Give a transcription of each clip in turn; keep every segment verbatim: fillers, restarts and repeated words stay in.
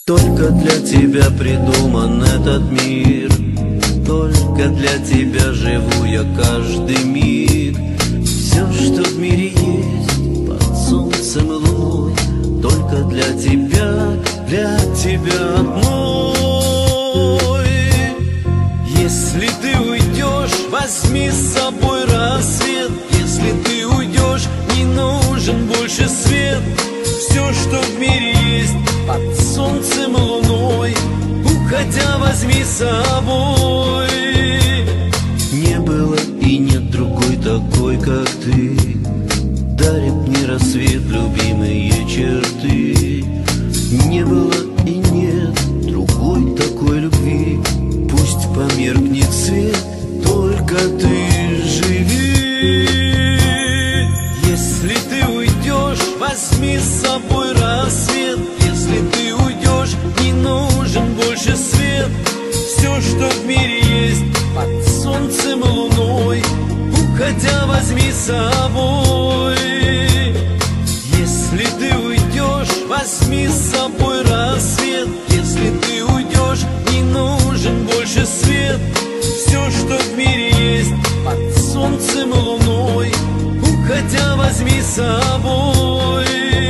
Только для тебя придуман этот мир, только для тебя живу я каждый миг. Все, что в мире есть, под солнцем и луной, только для тебя, для тебя одной. Если ты уйдешь, возьми с собой рассвет. Если ты уйдешь, не нужен больше свет. Все, что в мире есть, под солнцем и луной, уходя, возьми с собой. Не было и нет другой такой, как ты, дарит мне рассвет любимые черты. Не было и нет другой такой любви, пусть померкнет свет, только ты живи. Если ты уйдешь, возьми с собой рассвет. Если ты уйдешь, не нужен больше свет. Все, что в мире есть, под солнцем и луной, уходя, возьми с собой. Если ты уйдешь, возьми с собой рассвет. Если ты уйдешь, не нужен больше свет. Все, что в мире есть, под солнцем и луной, уходя, возьми с собой.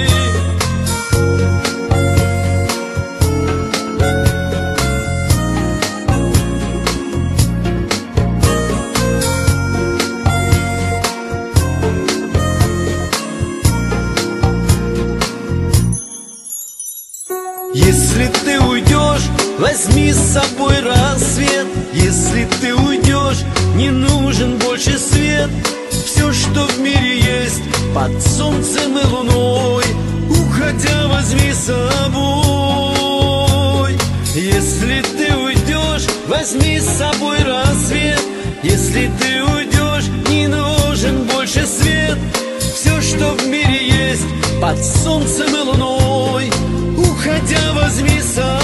Если ты уйдешь, возьми с собой рассвет. Если ты уйдешь, не нужен больше свет. Все, что в мире есть, под солнцем и луной, уходя, возьми с собой. Если ты уйдешь, возьми с собой рассвет. Если ты уйдешь, не нужен больше свет. Все, что в мире есть, под солнцем и луной, уходя, возьми с собой.